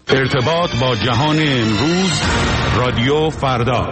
ارتباط با جهان امروز، رادیو فردا.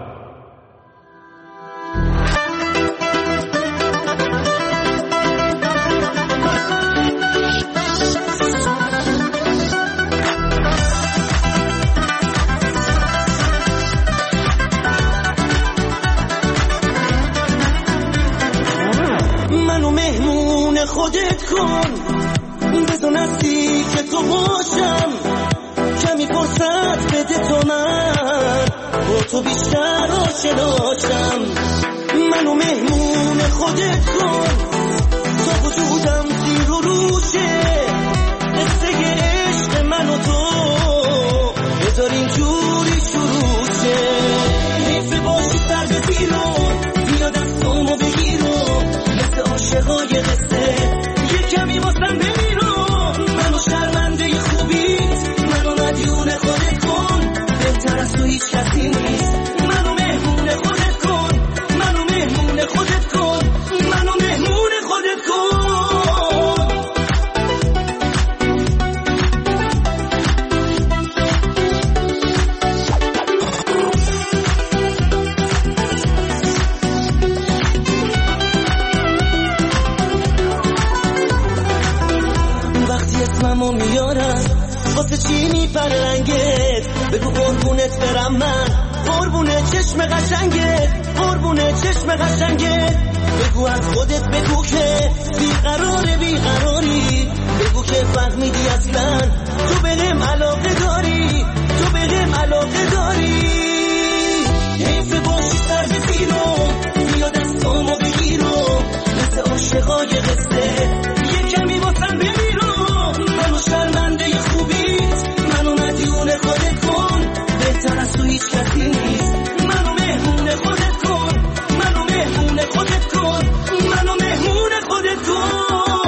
منو مهمون خودت کن، بذار نزدیک تو باشم، کمی فرصت بده تو من با تو بیشتر آشناشم. منو مهمون خودت کن، تا وجودم زیر و روشه، قصه عشق من و تو بذار اینجوری شروع شه. حیف باشی سر به بیرون، بیا دستامو بگیرم، مثل عاشقای قصه یه کمی واسم بمیرم. منو شرمنده خوبیت، منو مدیون خودت کن، بهتر از تو هیچ کسی نیست. منو مهمون خودت کن، منو مهمون خودت کن، منو مهمون خودت کن. وقتی اسممو میارم واسه چی میپرنگت، بگو قربونت برم من، قربونه چشم قشنگت، قربونه چشم قشنگت. بگو از خودت بگو که بیقراری، بگو که فهمیدی اصلا تو بهم علاقه داری، تو بهم علاقه داری. حیف باشی سر بگیرم، بیا دستامو بگیرم، مثل عاشقای قصه یه کمی واسم بمیرم. منو شرمنده خوبیت، منو مدیون خودت کن، بهتر از تو هیچ کسی نیست. منو مهمون خودت کن، منو مهمون خودت کن، منو مهمون خودت کن.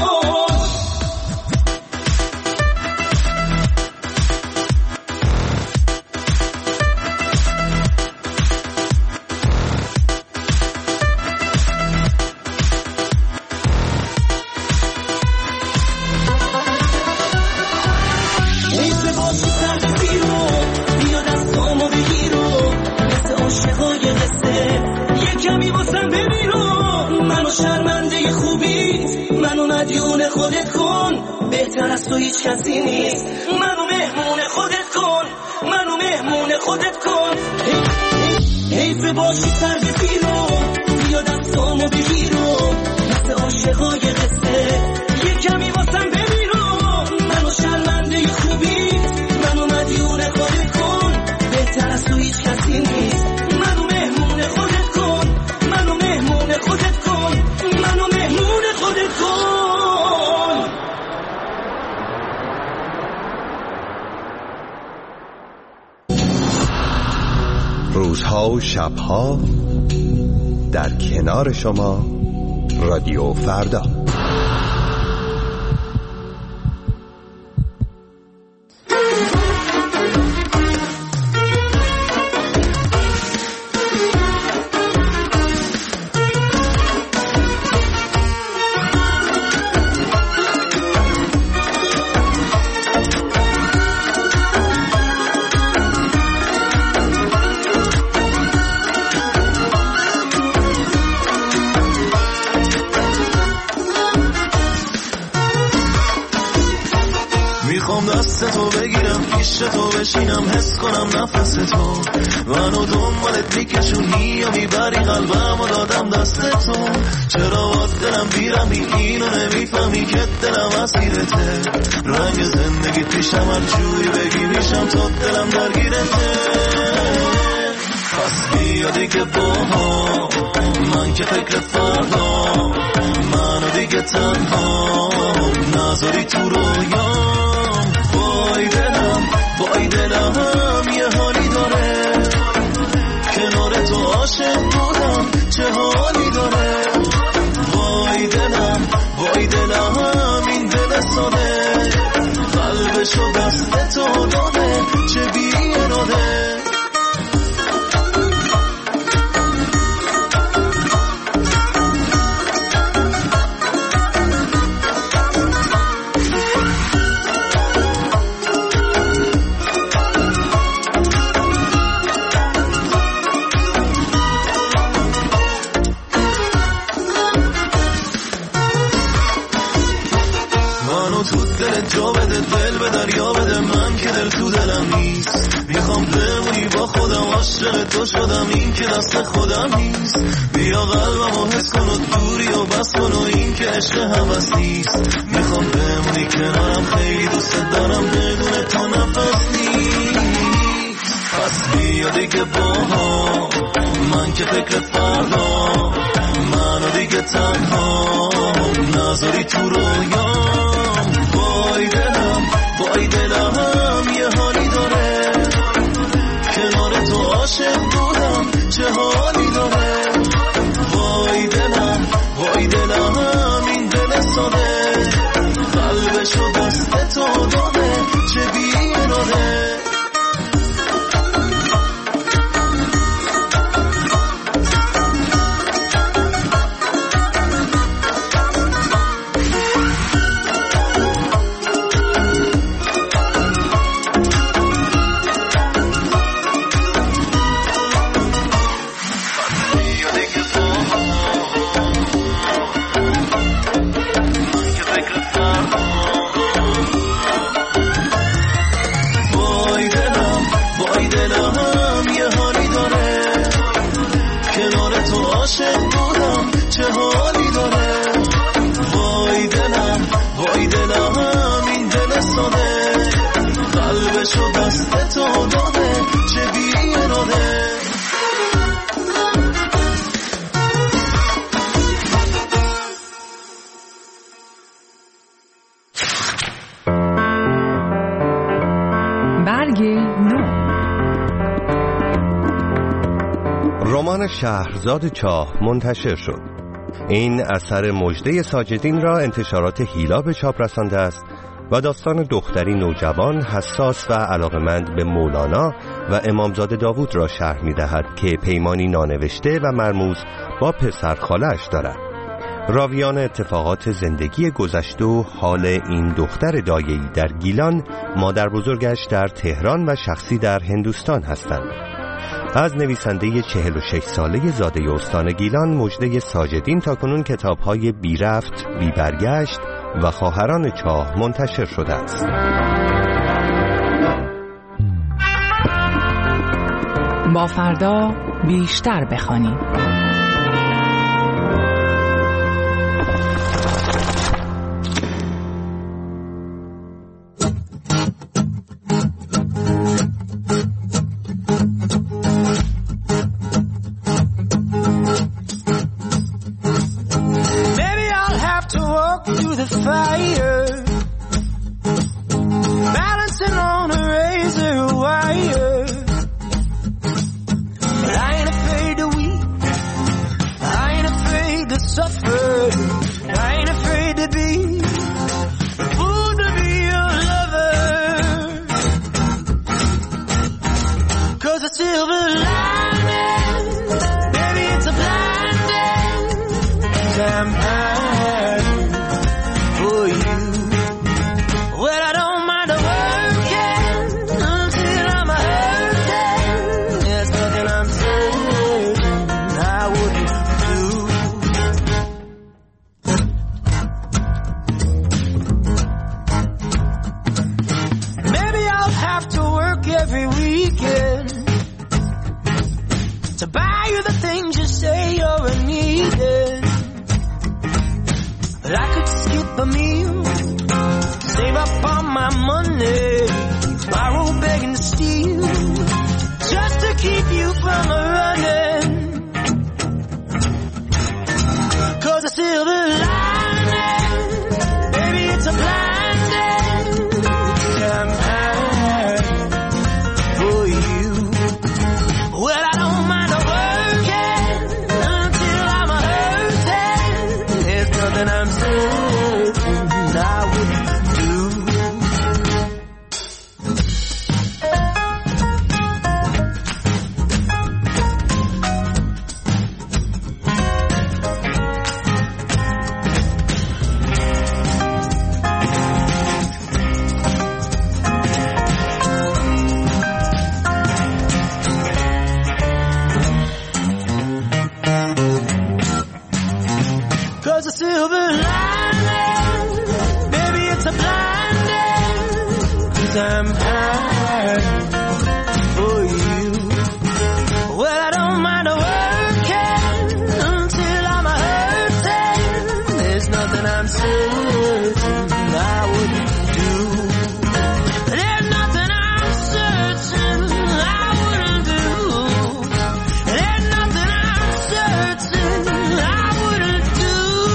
حیف باشی سر بگیرم، بیا دستامو بگیرم، مثل عاشقای قصه یه کمی واسم بمیرم. منو شرمنده خوبیت، منو مدیون خودت کن، بهتر از تو هیچ کسی نیست. منو مهمون خودت کن، منو مهمون خودت کن. حیف باشی سر بگیرم، بیا دستامو بگیرم، مثل عاشقای قصه یه کمی واسم بمیرم. منو شرمنده خوبیت، منو مدیون خودت کن، بهتر از تو هیچ کسی نیست. منو مهمون خودت کن، منو مهمون خودت کن، منو مهمون خودت کن. روزها و شبها در کنار شما، رادیو فردا. میخوام دست تو بگیرم، پیش تو بشینم، حس کنم نفس تو منو دنبالت میکشونی یا میبری قلبم و دادم دست تو. چرا باز دلم بیرمی، اینو نمیفهمی که دلم اسیرته. رنگ زندگی پیشم هر جوری بگی میشم، تو دلم درگیرته. پس بیا دیگه باها، من که فکر فردا، منو دیگه تنها نذاری تو رویام. وای دلم یه حالی داره، کنار تو عاشق بودم چه حالی داره. وای دلم این دل ساده، قلبشو دست تو داده چه بی اراده. دل به دریا بده من که دل تو دلم نیست. میخوام بمونی با خودم عاشق تو شدم این که دست خودم نیست. بیا قلبمو حس کن و دوری و بس کن و این که عشق هوس نیست. میخوام بمونی کنارم خیلی دوست دارم بدون تو نفس نیست. پس بیا دیگه با هم من که فکر فردا منو دیگه تنها نذاری تو رویام. وای دلم یه حالی داره کنار تو عاشق بودم چه حالی داره. وای دلم این دل ساده قلبشو دست تو داده چه بیراده. رمان شهرزاد چاه منتشر شد. این اثر مژده ساجدین را انتشارات هیلا به چاپ رسانده است و داستان دختری نوجوان حساس و علاقمند به مولانا و امامزاده داوود را شرح می‌دهد که پیمانی نانوشته و مرموز با پسر خاله‌اش دارد. راویان اتفاقات زندگی گذشته و حال این دختر دایه‌ای در گیلان، مادر بزرگش در تهران و شخصی در هندوستان هستند. از نویسنده 46 ساله زاده استان گیلان مژده ساجدین تاکنون کتاب‌های بی رفت، بی برگشت و خواهران چاه منتشر شده است. با فردا بیشتر بخوانیم. 'cause I'm high for you. Well, I don't mind working until I'm hurting. There's nothing I'm certain I wouldn't do. There's nothing I'm certain I wouldn't do. There's nothing I'm certain I wouldn't do.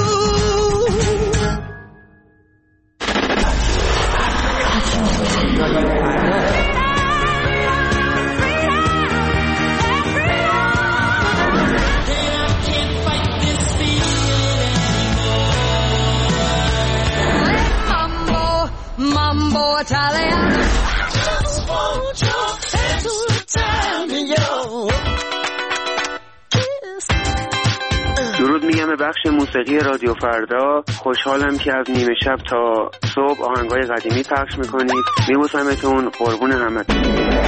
Mambo Italian. I just want your hand to tell me your kiss. درود میگم به بخش موسیقی رادیو فردا. خوشحالم که از نیمه شب تا صبح آهنگای قدیمی پخش میکنید. میبوسمتون، قربون همتون.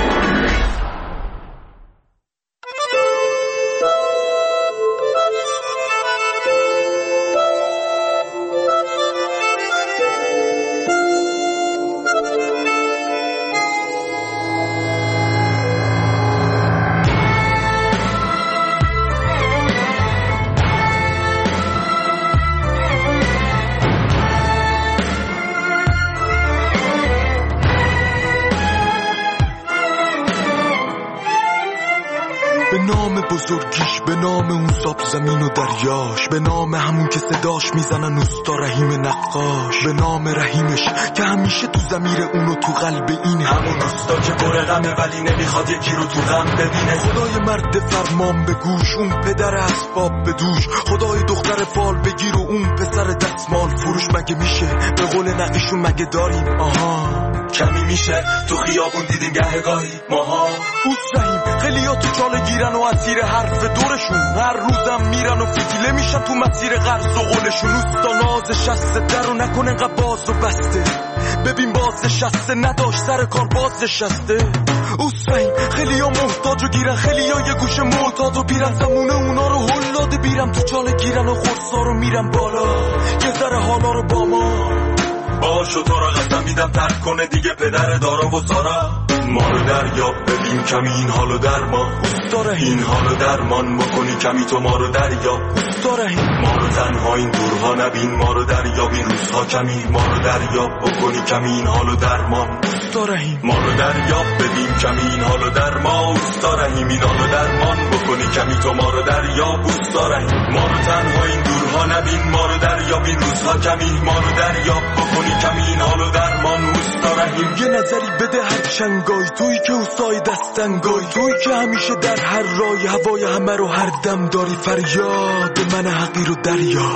به نام بزرگیش، به نام اون ساب زمین و دریاش، به نام همون که صداش میزنن اوستا رحیم نقاش، به نام رحیمش که همیشه تو ضمیر اونو تو قلب این همون اوستا که پر غمه ولی نمیخواد یکی رو تو غم ببینه. خدای مرد فرمان به گوش، اون پدر اسباب به دوش، خدای دختر فال بگیر و اون پسر دستمال فروش. مگه میشه به قول نقیشون مگه داریم؟ آها کمی میشه تو خیابون دیدیم گهگاهی ماها. اوست رحیم خیلیا تو چاله گیرن و اسیر حرف دورشون، هر روزم میرن و فتیله میشن تو مسیر قرض و قولشون. اوستا ناز شسته در رو نکن انقدر باز و بسته، ببین باز نشسته نداشت سر کار باز نشسته. اوست رحیم خیلیا محتاج و گیرن، خیلیا یه گوشه معتاد و بیرن، زمونه اونا رو هلاده بیرم تو چاله گیرن و خورسا رو میرن بالا یه ذره حالا رو با ما باشو. تو را قسم میدم ترک کنه دیگه پدر دارا و سارا. ما رو دریاب ببین کمی این حالو درمان، اوستا این حالو درمان بکنی کمی تو ما رو دریاب. اوستا ما رو تنها این دورها نبین، ما رو دریاب این روزها کمی، ما رو دریاب بکنی کمی این حالو درمان. اوستا ما رو دریاب ببین کمی این حالو درمان، اوستا این حالو درمان بکنی کمی تو ما رو دریاب. اوستا ما رو تنها این دورها نبین، ما رو دریاب این روزها کمی، ما رو دریاب بکنی کمی این حالو درمان. اوستا یه نظری بده هر چنگای، تویی که اوستای دستنگای، تویی که همیشه در هر رای هوای همه رو هر دم داری. فریاد من حقیر و دریا،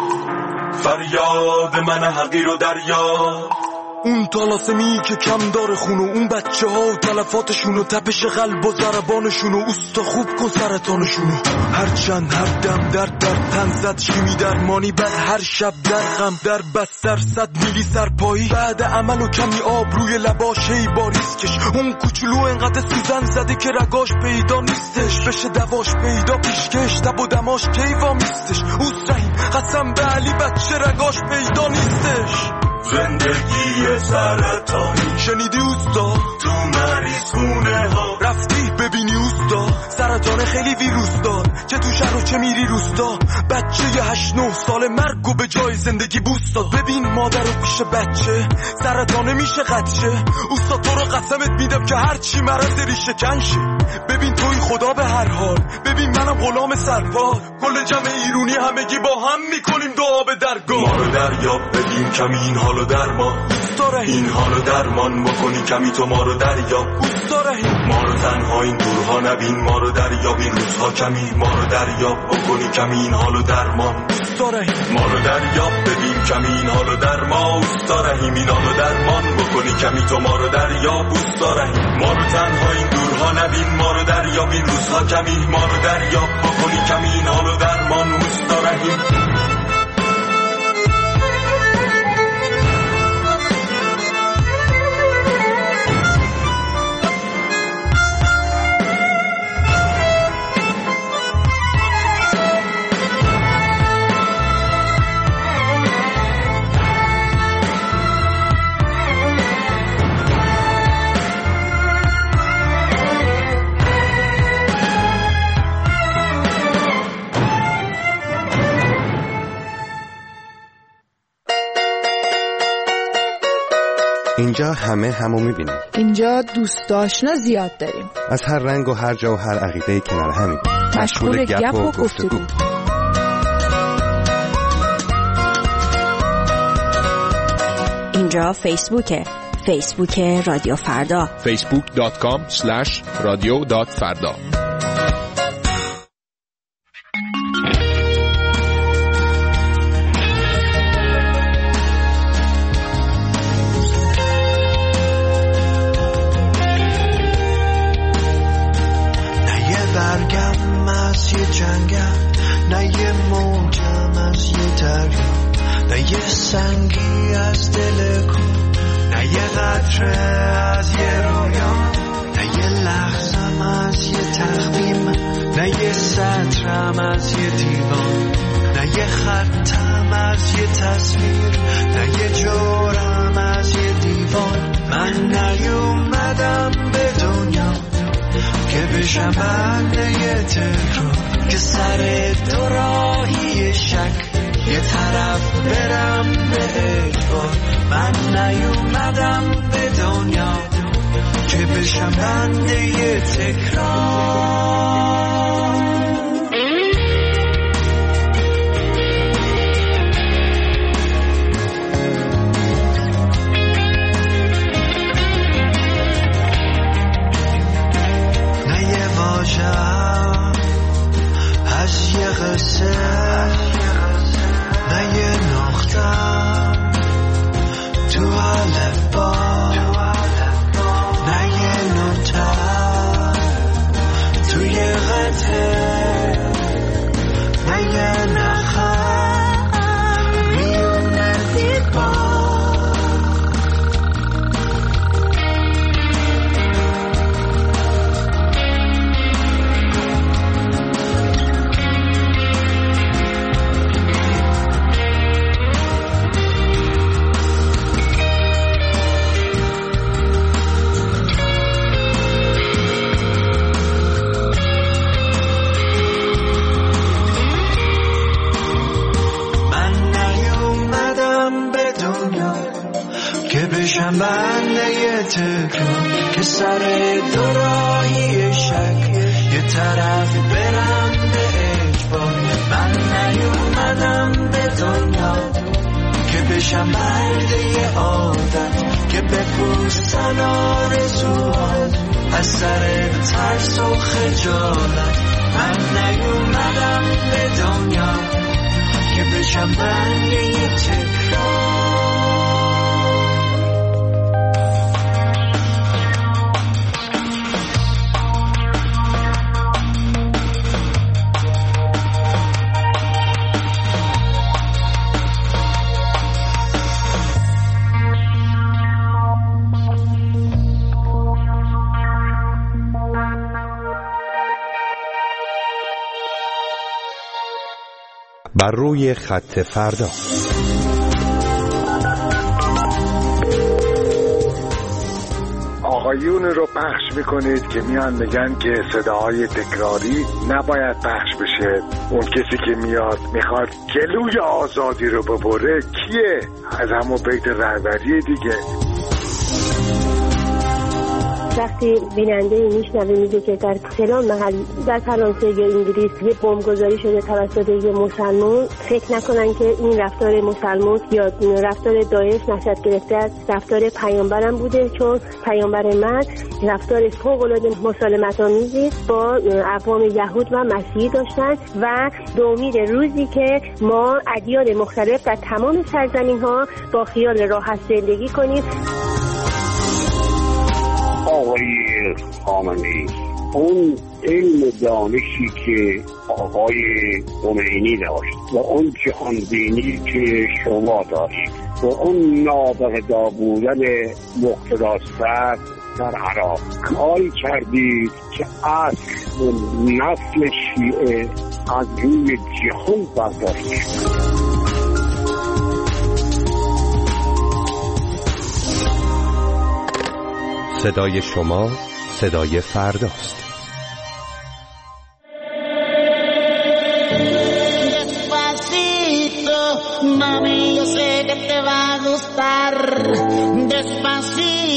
فریاد من حقیر و دریا. اون طلاسمی که کم داره خونو، اون بچه ها و تلفاتشون و تپش قلب و ضربانشون و اوستا خوب کن سرطانشونو. هر چند هر دم در تن زد شیمی درمانی، بعد هر شب در غم در بستر 100 میلی سرپایی، بعد عمل و کمی آب روی لباش هی باریسکش. اون کوچولو انقدر سوزن زده که رگاش پیدا نیستش، بشه دواش پیدا پیشکش تب و دماش کیوا میستش. اوست رحیم قسم به علی بچه رگاش پیدا نیستش. زندگی سرطانی شنیدی اوستا؟ تو مریض خونه ها رفتی ببینی اوستا؟ سرطان خیلی ویروس دار که تو شهر و چه میری روستا. بچه 8-9 ساله مرگو به جای زندگی بوستا. ببین مادر رو پیش بچه سرطانه میشه قدشه. اوستا تو رو قسمت میدم که هرچی مرض ریشه کنشه. ببین توی خدا به هر حال، ببین منم غلام سرپا. کل جمع ایرونی همگی با هم میکنیم دعا به درگاه. ما رو دریاب ببین کمی این حالو درمان، این حالو درمان بکنی کمی تو ما رو دریاب. ما رو تنها این دورها نبین، ما رو دریاب این روزها کمی، ما رو دریاب بکنی کمی این حالو درمان. ما رو دریاب ببین کمی این حالو درمان. اوستا رحیم این حالو درمان بکنی کمی تو ما رو دریاب. اوستا رحیم ما رو تنها این دورها نبین، ما رو دریاب این روزها کمی، ما رو دریاب بکنی کمی این حالو درمان. اوستا رحیم اینجا همه همو میبینیم. اینجا دوست آشنا زیاد داریم. از هر رنگ و هر جا و هر عقیده کنار همیم. مشغول گپ و گفتگو. اینجا فیسبوک رادیو فردا. facebook.com/radio.farda. نه یه موجم از یه دریا، نه یه سنگی از دل کو، نه یه قطره از یه رویا، نه یه لحظم از یه تخمیم، نه یه سطرم از یه دیوان، نه یه خطم از یه تصویر، نه یه جورم از یه دیوان. من نیومدم به دنیا که بشم بنده یه تکرار، که سر دو راهی شک یه طرف برم به اجبار. من نیومدم به دنیا که بشم بنده یه تکرار. نه یه واژه‌ام از یه قصه، نه یه نقطه‌ام تو الفبا، نه یه نوته‌ام توی قطعه، نه یه نخم میونه دیوار. بشم بنده یه تکرار، که سر دو راهی شک یه طرف برم به اجبار. من نیومدم به دنیا که بشم بنده یه عادت، که بپوستن آرزوات از سر ترس و خجالت. من نیومدم به دنیا که بشم بنده یه تکرار. بر روی خط فردا. آقایون رو پخش میکنید که میان میگن که صداهای تکراری نباید پخش بشه. اون کسی که میاد میخواد جلوی آزادی رو ببره کیه؟ از همون بیت رهبری دیگه. وقتی بیننده میشنوه میگه که در فلان محل در فرانسه یا انگلیس یه بمبگذاری شده توسط یه مسلمان، فکر نکنن که این رفتار مسلمان یا رفتار داعش نشأت گرفته از رفتار پیامبرم بوده، چون پیامبر من رفتار فوق‌العاده مسالمت‌آمیزی با اقوام یهود و مسیحی داشتن و به امید روزی که ما ادیان مختلف در تمام سرزمین‌ها با خیال راحت زندگی کنیم. آقای خامنه‌ای، اون علم دانشی که آقای خمینی داشت و اون جهانبینی که شما دارید و اون نابغه‌دار بودن مقتداست در عراق، کاری کردید که اصل و نسل شیعه از روی جهان برداشته شد. صدای شما صدای فرداست. Despacito, mami, yo sé que te va a gustar. Despacito.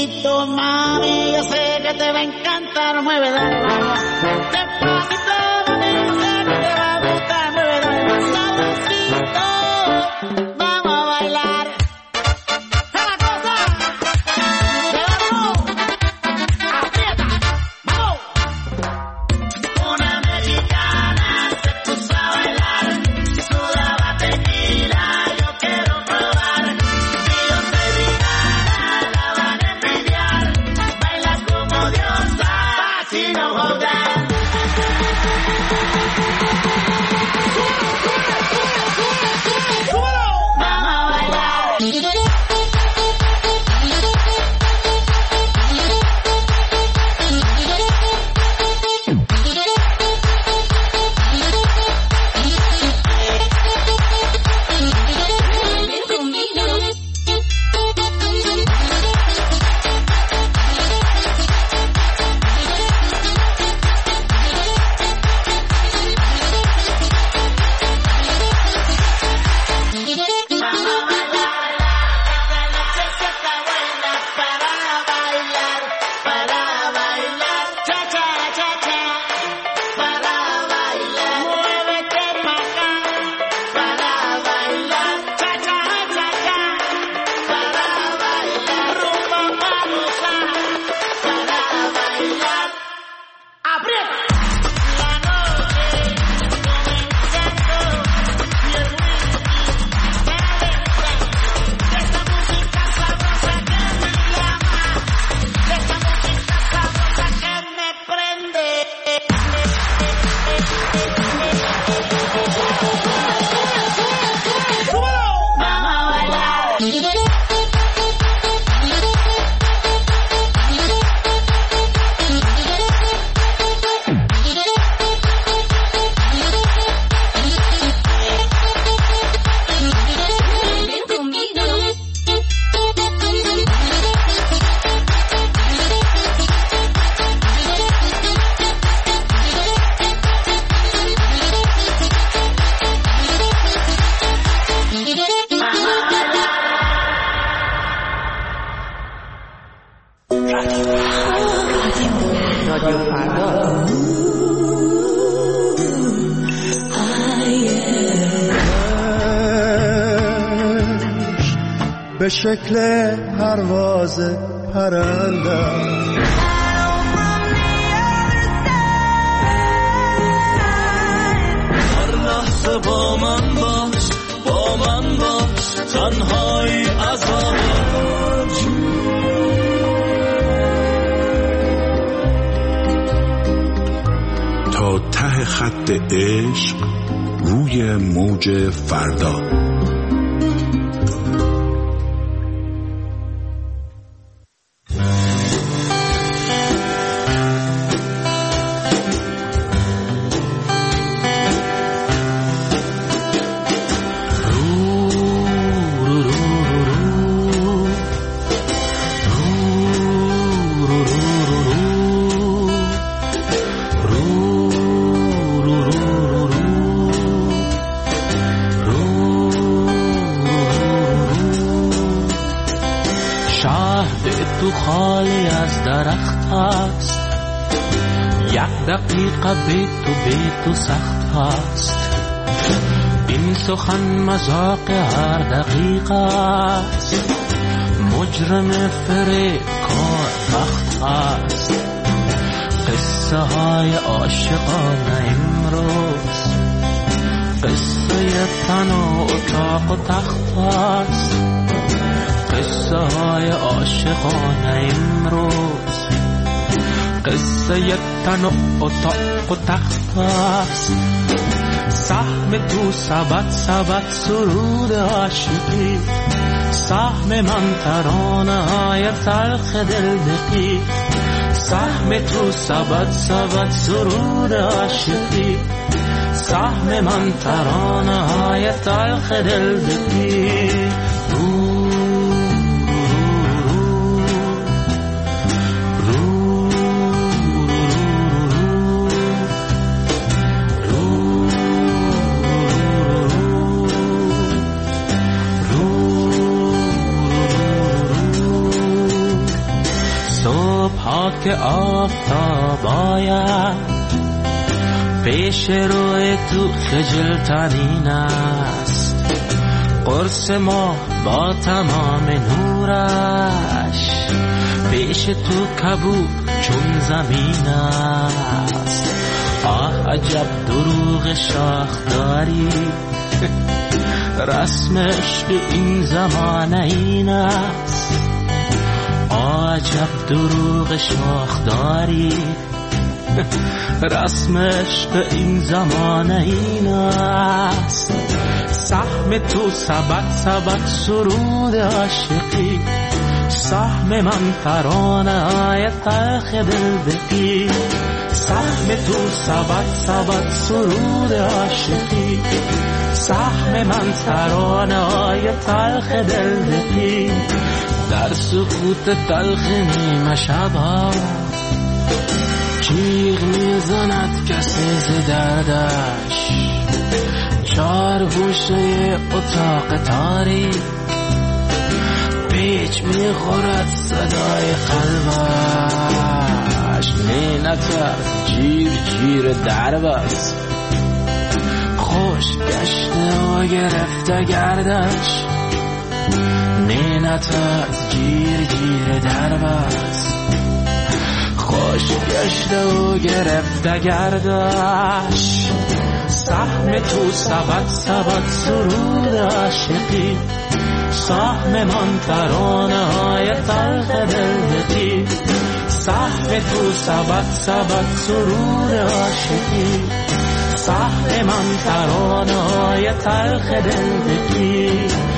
mami, yo sé que te va a encantar, mueve la alma. Despacito, mami, yo sé que te va a gustar, mueve la alma. Suavecito, vamos a bailar. ¡Es la cosa! ¡De barro! ¡Aprieta! ¡Vamos! Una mexicana se puso a bailar, sudaba tequila, yo quiero probar. Si yo soy ricana, la van a envidiar. Baila como diosa, así no jodan. Vamos a bailar. به شکل پرواز پرنده هر لحظه با من باش تنهایی عذاب تا ته خط عشق روی موج فردا. بیت سخت هست این سخن مذاق هر دقیقه است مجرم فریبکار بخت هست قصه های عاشقانه امروز قصه تن و اتاق و تخت هست قصه های عاشقانه امروز قصه تن و اتاق و تخت است سهم تو سبت سرود عاشقی سهم من ترانه های تلخ دل دقی سهم تو سبت سرود عاشقی سهم من ترانه های تلخ دل دقی صبح ها که آفتاب آید پیش روی تو خجل ترین است. قرص ما با تمام نورش پیش تو کبود چون زمین است. آه عجب دروغ شاخ داری رسمش به این زمانه این است. آه عجب دروغ شاخ داری رسمش به این زمانه این است. سهم تو سبد سرود عاشقی، سهم من ترانه های تلخ دل بقی. سهم تو سبد سرود عاشقی، سهم من ترانه های تلخ دل بقی. در سکوت تلخ نیمه شبها جیغ میزند کسی ز دردش. چار گوشه اتاق تاریک پیچ میخورد صدای قلبش. نه نترس جیر درب است، خوش گشته و گرفته گردش. نه نترس جیر درب است، خوش گشته و گرفته گردش. سهم تو سبد سرود عاشقی، سهم من ترانه های تلخ دلبقی. سهم تو سبد سرود عاشقی، سهم من ترانه های تلخ دلبقی.